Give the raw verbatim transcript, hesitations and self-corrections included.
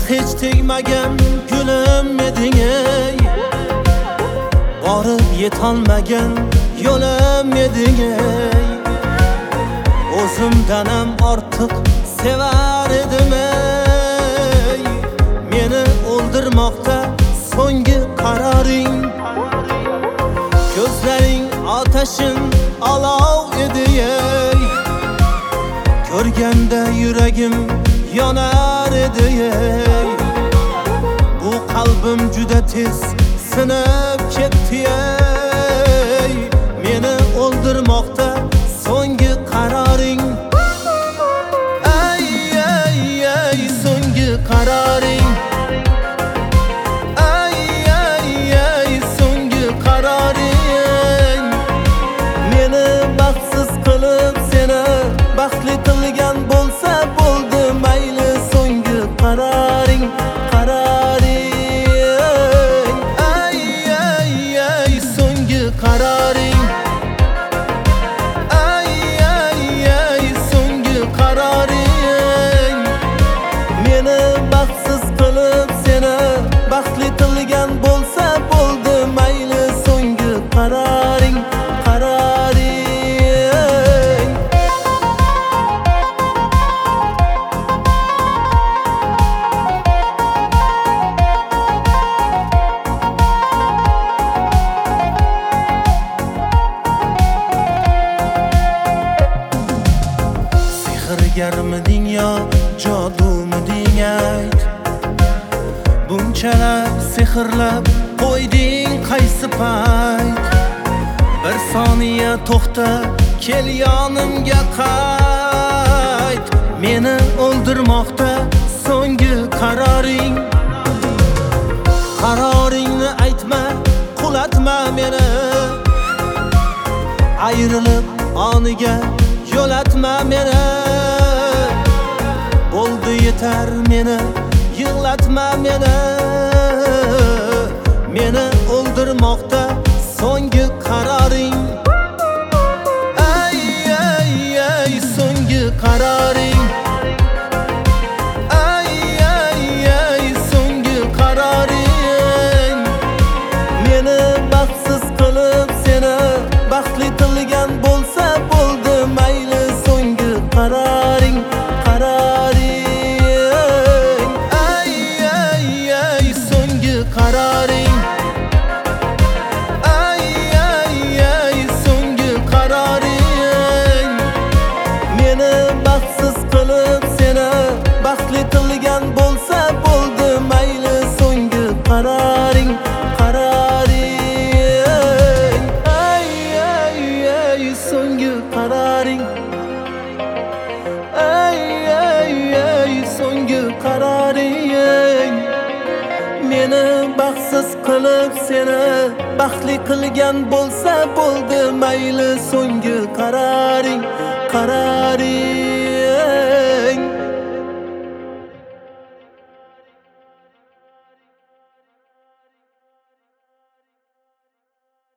hech tegmagan gulim eding ey, borib yetolmagan yo'lim eding ey. O'zimdanam ortiq sevar edim ey, meni o'ldirmoqda so'nggi qaroring. Ko'zlaring otashin olov edi ey, ko'rganda yuragim yonar edi ey. Bu qalbim juda tez sinib ketdi ey, meni o'ldirmoqda so'nggi qaroring. Ey ey ey so'nggi qaroring. Ey ey ey so'nggi qaroring. Meni baxtsiz qilib seni baxtli qilgan bo'lsa bo'ldi mayli so'nggi qaroring, qaroring. Ey ey ey so'nggi qaroring. Ey ey ey so'nggi qaroring. Meni baxtsiz qilib seni baxtli qilgan bo'lsa bo'ldi mayli so'nggi qaroring, qaroring. Sehrgarmiding yo jodumiding ayt, bunchalar sehrlab qo'yding qaysi payt. Bir soniya to'xta, kel yonimga qayt. Meni o'ldirmoqda so'nggi qaroring. Qaroringni aytma, qulatma meni, ayrilib oniga yo'latma meni. Bo'ldi yetar meni yig'latma meni, meni o'ldirmoqda so'nggi qaroring. Ey ey ey so'nggi qaroring. Ey ey ey so'nggi qaroring. Meni baxtsiz qilib seni baxtli qilgan bo'lsa bo'ldi mayli so'nggi qaroring, qaroring. Ey ey ey so'nggi qaroring. Ey ey ey so'nggi qaroring. Meni baxtsiz qilib seni baxtli qilgan bo'lsa bo'ldi mayli so'nggi qaroring, qaroring. Ey ey ey so'nggi qaroring. Ey ey ey so'nggi qaroring. Meni baxtsiz qilib seni baxtli qilgan bo'lsa bo'ldi mayli so'nggi qaroring, qaroring.